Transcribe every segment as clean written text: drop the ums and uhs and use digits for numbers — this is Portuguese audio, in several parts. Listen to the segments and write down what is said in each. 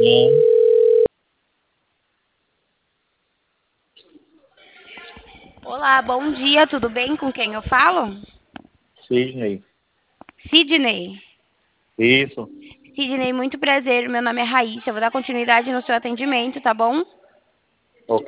Olá, bom dia, tudo bem? Com quem eu falo? Sidney. Sidney. Isso. Sidney, muito prazer. Meu nome é Raíssa. Eu vou dar continuidade no seu atendimento, tá bom? Ok.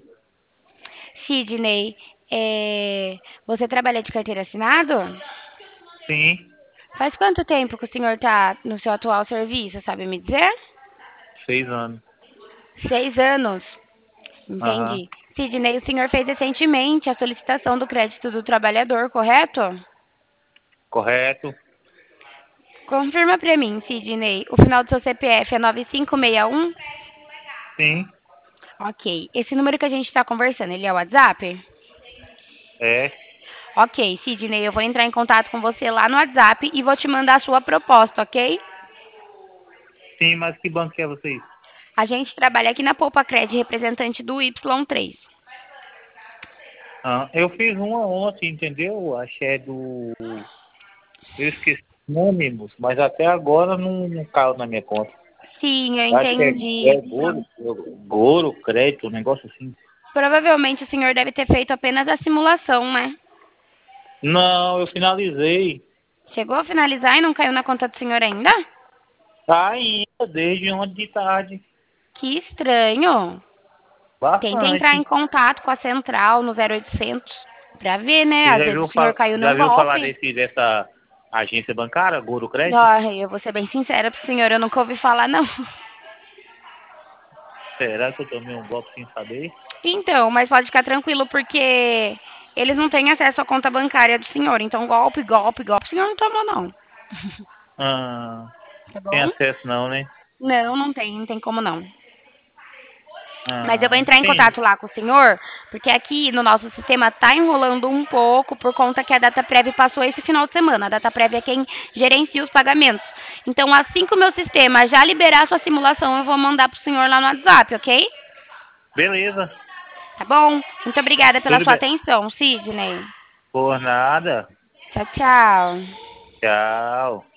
Sidney, você trabalha de carteira assinado? Sim. Faz quanto tempo que o senhor está no seu atual serviço, sabe me dizer? 6 anos. 6 anos. Aham. Entendi. Sidney, o senhor fez recentemente a solicitação do crédito do trabalhador, correto? Correto. Confirma para mim, Sidney. O final do seu CPF é 9561? Sim. Ok. Esse número que a gente está conversando, ele é o WhatsApp? É. Ok, Sidney, eu vou entrar em contato com você lá no WhatsApp e vou te mandar a sua proposta, ok? Sim, mas que banco que é vocês? A gente trabalha aqui na Poupa Cred, representante do Y3. Ah, eu fiz uma ontem, entendeu? Acho que é do... Eu esqueci o nome, moço, mas até agora não caiu na minha conta. Sim, eu Acho que é entendi. Goro, crédito, um negócio assim. Provavelmente o senhor deve ter feito apenas a simulação, né? Não, eu finalizei. Chegou a finalizar e não caiu na conta do senhor ainda? Tá ainda, desde ontem de tarde. Que estranho. Tenta entrar em Bastante. contato com a central no 0800 para ver, né? Você Às vezes o senhor caiu já num viu falar golpe. dessa agência bancária, Goro Crédito? Ai, eu vou ser bem sincera pro senhor, eu nunca ouvi falar, não. Será que eu tomei um golpe sem saber? Então, mas pode ficar tranquilo, porque eles não têm acesso à conta bancária do senhor. Então, golpe, golpe, golpe, o senhor não tomou, não. Ah, Tá tem bom? acesso não, né? Não, não tem como não. Mas eu vou Ah, entrar em entendi. contato lá com o senhor, porque aqui no nosso sistema tá enrolando um pouco por conta que a data prévia passou esse final de semana. A data prévia é quem gerencia os pagamentos. Então, assim que o meu sistema já liberar a sua simulação, eu vou mandar pro senhor lá no WhatsApp, ok? Beleza. Tá bom? Muito obrigada pela Tudo sua bem. atenção, Sidney. Por nada. Tchau, tchau. Tchau.